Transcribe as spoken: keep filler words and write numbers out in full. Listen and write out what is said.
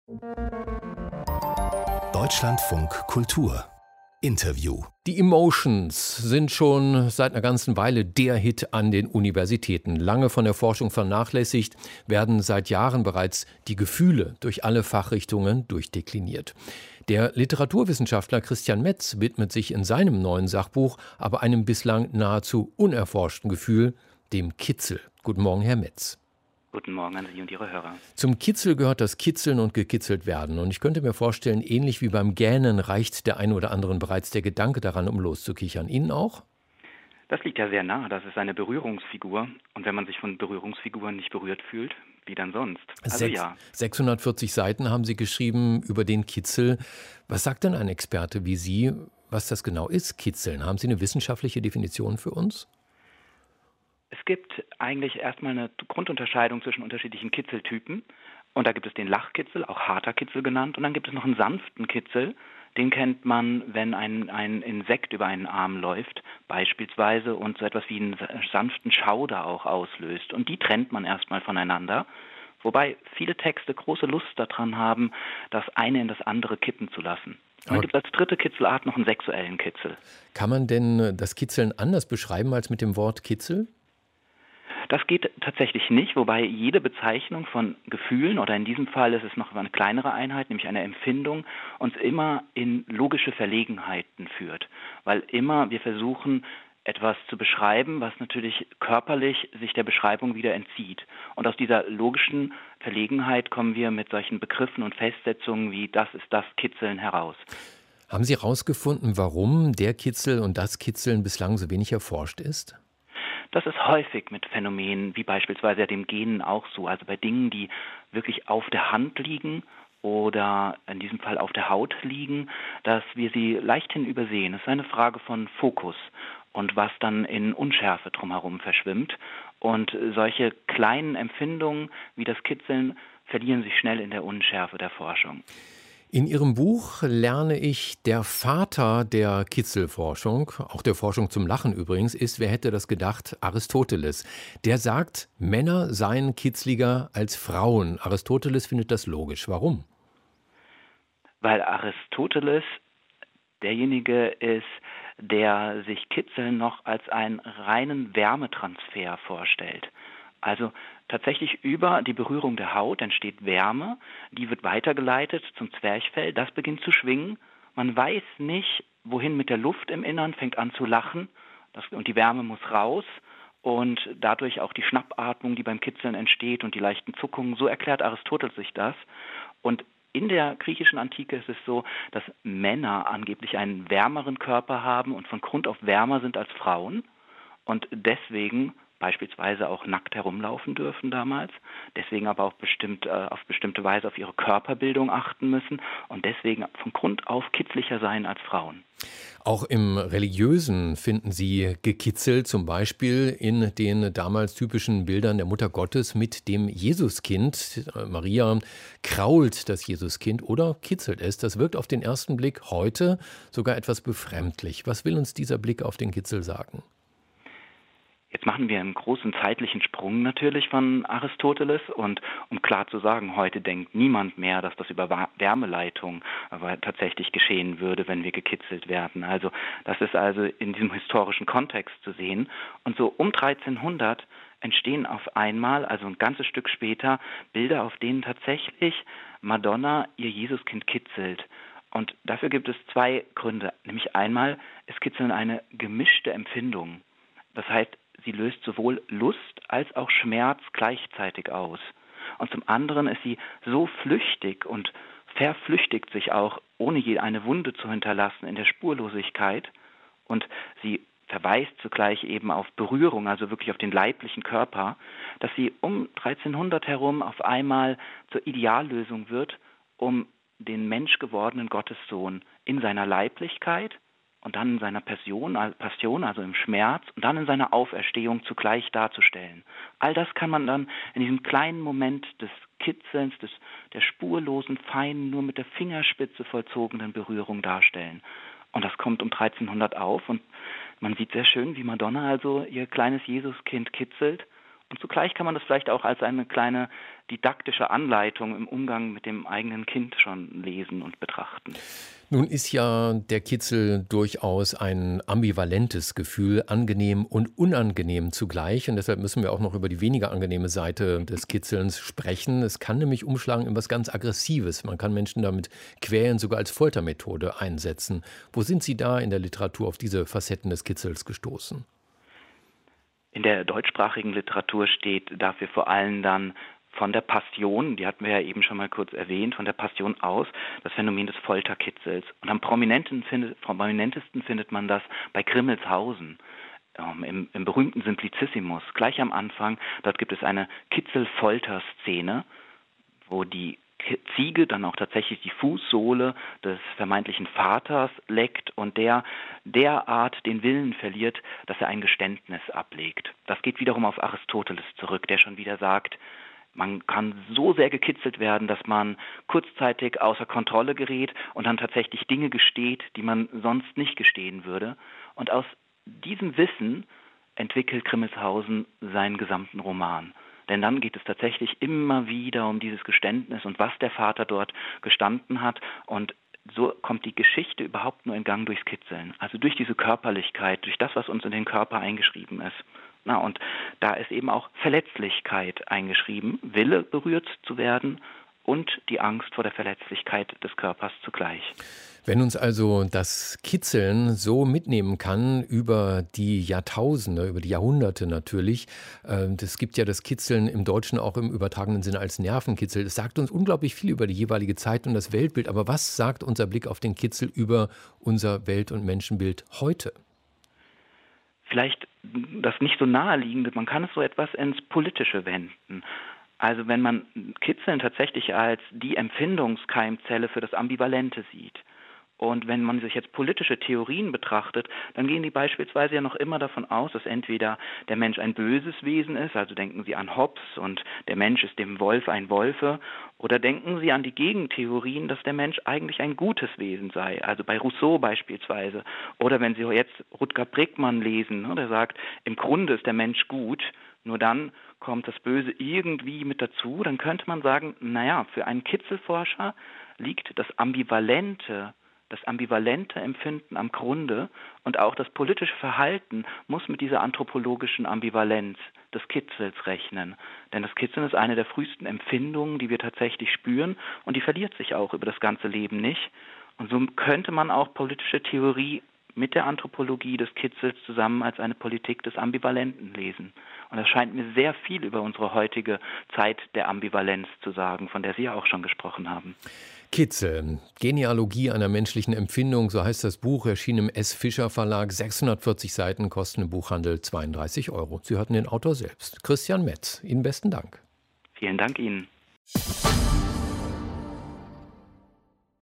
Deutschlandfunk Kultur Interview. Die Emotions sind schon seit einer ganzen Weile der Hit an den Universitäten. Lange von der Forschung vernachlässigt, werden seit Jahren bereits die Gefühle durch alle Fachrichtungen durchdekliniert. Der Literaturwissenschaftler Christian Metz widmet sich in seinem neuen Sachbuch aber einem bislang nahezu unerforschten Gefühl, dem Kitzel. Guten Morgen, Herr Metz. Guten Morgen an Sie und Ihre Hörer. Zum Kitzel gehört das Kitzeln und gekitzelt werden. Und ich könnte mir vorstellen, ähnlich wie beim Gähnen reicht der einen oder anderen bereits der Gedanke daran, um loszukichern. Ihnen auch? Das liegt ja sehr nah. Das ist eine Berührungsfigur. Und wenn man sich von Berührungsfiguren nicht berührt fühlt, wie dann sonst? Also Sechs, ja. sechshundertvierzig Seiten haben Sie geschrieben über den Kitzel. Was sagt denn ein Experte wie Sie, was das genau ist, Kitzeln? Haben Sie eine wissenschaftliche Definition für uns? Es gibt eigentlich erstmal eine Grundunterscheidung zwischen unterschiedlichen Kitzeltypen. Und da gibt es den Lachkitzel, auch harter Kitzel genannt. Und dann gibt es noch einen sanften Kitzel. Den kennt man, wenn ein, ein Insekt über einen Arm läuft, beispielsweise, und so etwas wie einen sanften Schauder auch auslöst. Und die trennt man erstmal voneinander. Wobei viele Texte große Lust daran haben, das eine in das andere kippen zu lassen. Und dann gibt es als dritte Kitzelart noch einen sexuellen Kitzel. Kann man denn das Kitzeln anders beschreiben als mit dem Wort Kitzel? Das geht tatsächlich nicht, wobei jede Bezeichnung von Gefühlen, oder in diesem Fall ist es noch eine kleinere Einheit, nämlich eine Empfindung, uns immer in logische Verlegenheiten führt. Weil immer wir versuchen, etwas zu beschreiben, was natürlich körperlich sich der Beschreibung wieder entzieht. Und aus dieser logischen Verlegenheit kommen wir mit solchen Begriffen und Festsetzungen wie das ist das Kitzeln heraus. Haben Sie herausgefunden, warum der Kitzel und das Kitzeln bislang so wenig erforscht ist? Das ist häufig mit Phänomenen wie beispielsweise dem Gähnen auch so. Also bei Dingen, die wirklich auf der Hand liegen oder in diesem Fall auf der Haut liegen, dass wir sie leichthin übersehen. Es ist eine Frage von Fokus und was dann in Unschärfe drumherum verschwimmt. Und solche kleinen Empfindungen wie das Kitzeln verlieren sich schnell in der Unschärfe der Forschung. In Ihrem Buch lerne ich, der Vater der Kitzelforschung, auch der Forschung zum Lachen übrigens, ist, wer hätte das gedacht, Aristoteles. Der sagt, Männer seien kitzliger als Frauen. Aristoteles findet das logisch. Warum? Weil Aristoteles derjenige ist, der sich Kitzeln noch als einen reinen Wärmetransfer vorstellt. Also tatsächlich über die Berührung der Haut entsteht Wärme, die wird weitergeleitet zum Zwerchfell, das beginnt zu schwingen. Man weiß nicht, wohin mit der Luft im Innern, fängt an zu lachen das, und die Wärme muss raus und dadurch auch die Schnappatmung, die beim Kitzeln entsteht und die leichten Zuckungen. So erklärt Aristoteles sich das. Und in der griechischen Antike ist es so, dass Männer angeblich einen wärmeren Körper haben und von Grund auf wärmer sind als Frauen und deswegen beispielsweise auch nackt herumlaufen dürfen damals, deswegen aber auch bestimmt, äh, auf bestimmte Weise auf ihre Körperbildung achten müssen und deswegen von Grund auf kitzlicher sein als Frauen. Auch im Religiösen finden Sie gekitzelt, zum Beispiel in den damals typischen Bildern der Mutter Gottes mit dem Jesuskind. Maria krault das Jesuskind oder kitzelt es. Das wirkt auf den ersten Blick heute sogar etwas befremdlich. Was will uns dieser Blick auf den Kitzel sagen? Jetzt machen wir einen großen zeitlichen Sprung natürlich von Aristoteles und um klar zu sagen, heute denkt niemand mehr, dass das über Wärmeleitung aber tatsächlich geschehen würde, wenn wir gekitzelt werden. Also das ist also in diesem historischen Kontext zu sehen. Und so um dreizehnhundert entstehen auf einmal, also ein ganzes Stück später, Bilder, auf denen tatsächlich Madonna ihr Jesuskind kitzelt. Und dafür gibt es zwei Gründe. Nämlich einmal, es kitzeln eine gemischte Empfindung. Das heißt, sie löst sowohl Lust als auch Schmerz gleichzeitig aus. Und zum anderen ist sie so flüchtig und verflüchtigt sich auch, ohne je eine Wunde zu hinterlassen, in der Spurlosigkeit. Und sie verweist zugleich eben auf Berührung, also wirklich auf den leiblichen Körper, dass sie um dreizehnhundert herum auf einmal zur Ideallösung wird, um den menschgewordenen Gottessohn in seiner Leiblichkeit und dann in seiner Passion, Passion, also im Schmerz, und dann in seiner Auferstehung zugleich darzustellen. All das kann man dann in diesem kleinen Moment des Kitzelns, des, der spurlosen, feinen, nur mit der Fingerspitze vollzogenen Berührung darstellen. Und das kommt um dreizehnhundert auf und man sieht sehr schön, wie Madonna also ihr kleines Jesuskind kitzelt Und zugleich kann man das vielleicht auch als eine kleine didaktische Anleitung im Umgang mit dem eigenen Kind schon lesen und betrachten. Nun ist ja der Kitzel durchaus ein ambivalentes Gefühl, angenehm und unangenehm zugleich. Und deshalb müssen wir auch noch über die weniger angenehme Seite des Kitzelns sprechen. Es kann nämlich umschlagen in was ganz Aggressives. Man kann Menschen damit quälen, sogar als Foltermethode einsetzen. Wo sind Sie da in der Literatur auf diese Facetten des Kitzels gestoßen? In der deutschsprachigen Literatur steht dafür vor allem dann von der Passion, die hatten wir ja eben schon mal kurz erwähnt, von der Passion aus, das Phänomen des Folterkitzels. Und am prominentesten findet, prominentesten findet man das bei Grimmelshausen, ähm, im, im berühmten Simplicissimus. Gleich am Anfang, dort gibt es eine Kitzel-Folter-Szene, wo die Ziege dann auch tatsächlich die Fußsohle des vermeintlichen Vaters leckt und der derart den Willen verliert, dass er ein Geständnis ablegt. Das geht wiederum auf Aristoteles zurück, der schon wieder sagt, man kann so sehr gekitzelt werden, dass man kurzzeitig außer Kontrolle gerät und dann tatsächlich Dinge gesteht, die man sonst nicht gestehen würde. Und aus diesem Wissen entwickelt Grimmelshausen seinen gesamten Roman. Denn dann geht es tatsächlich immer wieder um dieses Geständnis und was der Vater dort gestanden hat. Und so kommt die Geschichte überhaupt nur in Gang durchs Kitzeln. Also durch diese Körperlichkeit, durch das, was uns in den Körper eingeschrieben ist. Na, und da ist eben auch Verletzlichkeit eingeschrieben, Wille berührt zu werden und die Angst vor der Verletzlichkeit des Körpers zugleich. Wenn uns also das Kitzeln so mitnehmen kann über die Jahrtausende, über die Jahrhunderte natürlich, es gibt ja das Kitzeln im Deutschen auch im übertragenen Sinne als Nervenkitzel. Es sagt uns unglaublich viel über die jeweilige Zeit und das Weltbild. Aber was sagt unser Blick auf den Kitzel über unser Welt- und Menschenbild heute? Vielleicht das nicht so naheliegende, man kann es so etwas ins Politische wenden. Also wenn man Kitzeln tatsächlich als die Empfindungskeimzelle für das Ambivalente sieht. Und wenn man sich jetzt politische Theorien betrachtet, dann gehen die beispielsweise ja noch immer davon aus, dass entweder der Mensch ein böses Wesen ist, also denken Sie an Hobbes und der Mensch ist dem Wolf ein Wolfe, oder denken Sie an die Gegentheorien, dass der Mensch eigentlich ein gutes Wesen sei, also bei Rousseau beispielsweise. Oder wenn Sie jetzt Rutger Bregmann lesen, der sagt, im Grunde ist der Mensch gut, nur dann kommt das Böse irgendwie mit dazu, dann könnte man sagen, naja, für einen Kitzelforscher liegt das Ambivalente, das ambivalente Empfinden am Grunde und auch das politische Verhalten muss mit dieser anthropologischen Ambivalenz des Kitzels rechnen. Denn das Kitzeln ist eine der frühesten Empfindungen, die wir tatsächlich spüren und die verliert sich auch über das ganze Leben nicht. Und so könnte man auch politische Theorie mit der Anthropologie des Kitzels zusammen als eine Politik des Ambivalenten lesen. Und das scheint mir sehr viel über unsere heutige Zeit der Ambivalenz zu sagen, von der Sie ja auch schon gesprochen haben. Kitzel, Genealogie einer menschlichen Empfindung, so heißt das Buch, erschien im S. Fischer Verlag, sechshundertvierzig Seiten, kosten im Buchhandel zweiunddreißig Euro. Sie hörten den Autor selbst, Christian Metz. Ihnen besten Dank. Vielen Dank Ihnen.